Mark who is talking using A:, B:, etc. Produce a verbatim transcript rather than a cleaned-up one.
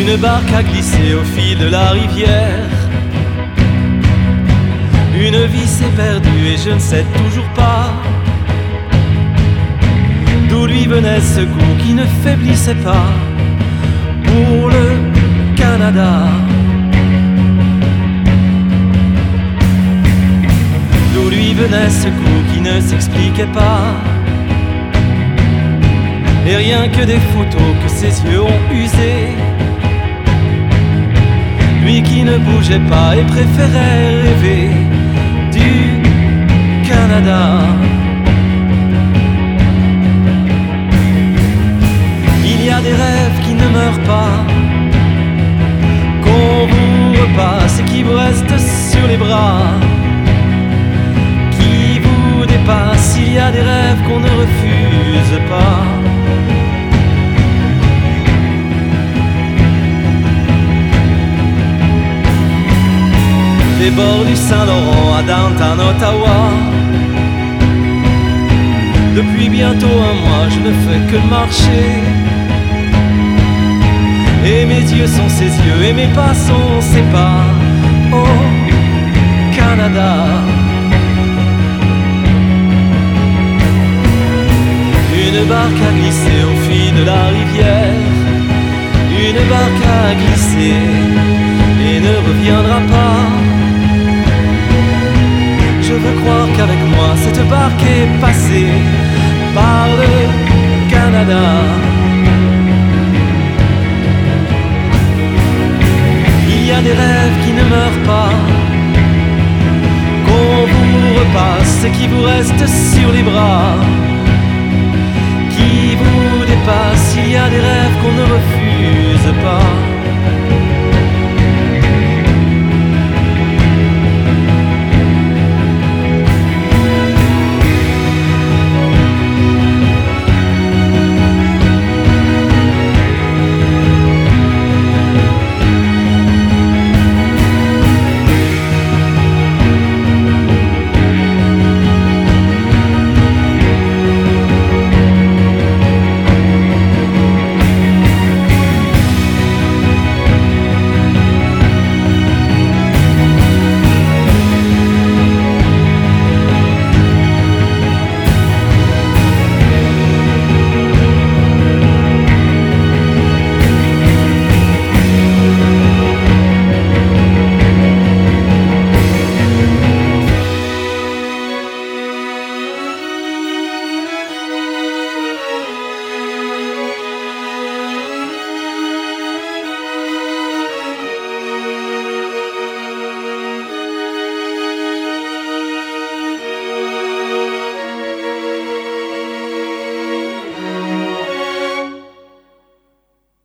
A: Une barque a glissé au fil de la rivière. Une vie s'est perdue et je ne sais toujours pas d'où lui venait ce goût qui ne faiblissait pas pour le Canada. D'où lui venait ce goût qui ne s'expliquait pas. Et rien que des photos que ses yeux ont usées. Lui qui ne bougeait pas et préférait rêver du Canada. Il y a des rêves qui ne meurent pas, qu'on vous repasse et qui vous restent sur les bras, qui vous dépassent. Il y a des rêves qu'on ne refuse pas. Des bords du Saint-Laurent à Downtown Ottawa. Depuis bientôt un mois je ne fais que marcher. Et mes yeux sont ses yeux et mes pas sont ses pas. Oh Canada. Une barque a glissé au fil de la rivière. Une barque a glissé et ne reviendra pas. Je veux croire qu'avec moi cette barque est passée par le Canada. Il y a des rêves qui ne meurent pas, qu'on vous repasse et qui vous restent sur les bras, qui vous dépassent. Il y a des rêves qu'on ne refuse pas.